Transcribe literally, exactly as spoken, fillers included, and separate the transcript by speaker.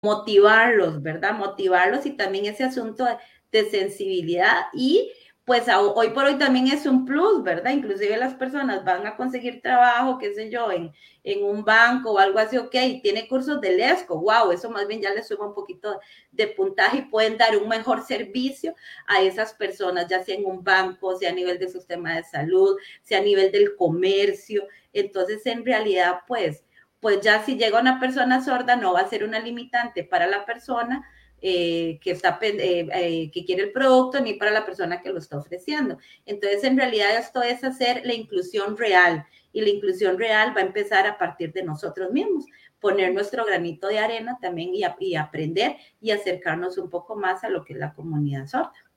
Speaker 1: motivarlos, ¿verdad? Motivarlos y también ese asunto de, de sensibilidad y pues a, hoy por hoy también es un plus, ¿verdad? Inclusive las personas van a conseguir trabajo, qué sé yo, en, en un banco o algo así, ok, tiene cursos de LESCO, wow, eso más bien ya le suma un poquito de puntaje y pueden dar un mejor servicio a esas personas, ya sea en un banco, sea a nivel del sistema de salud, sea a nivel del comercio. Entonces, en realidad, pues, pues ya si llega una persona sorda no va a ser una limitante para la persona eh, que, está, eh, eh, que quiere el producto ni para la persona que lo está ofreciendo. Entonces, en realidad esto es hacer la inclusión real y la inclusión real va a empezar a partir de nosotros mismos, poner nuestro granito de arena también y, y aprender y acercarnos un poco más a lo que es la comunidad sorda.